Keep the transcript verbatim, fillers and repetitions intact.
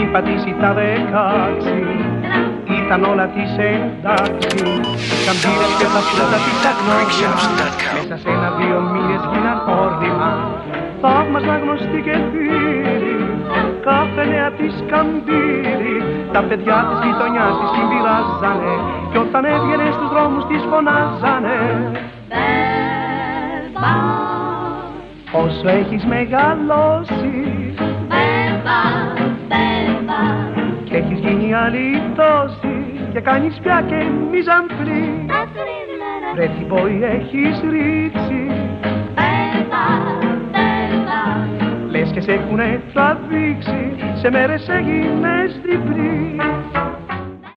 πριν πατήσει τα δεκάξι ήταν όλα της εντάξει. Καμπύρες και τα φρούτα της αγνώριμα μέσα σε ένα-δύο μήνες γίναν όρημα. Θαύμασμα γνωστή και φίλη κάθε νέα της Καμπύρη. Τα παιδιά της γειτονιάς της την πειράζανε κι όταν έβγαινε στους δρόμους της φωνάζανε Μπέμπα, όσο έχεις μεγαλώσει μπέμπα, μπέμπα, κι έχεις γίνει αλήτωση και κάνεις πια και μιζαμπρί. Βρε τι πόη έχεις ρίξει, μπέμπα, μπέμπα, λες και σε έχουνε τραβήξει, σε μέρες έγινες τριπλή.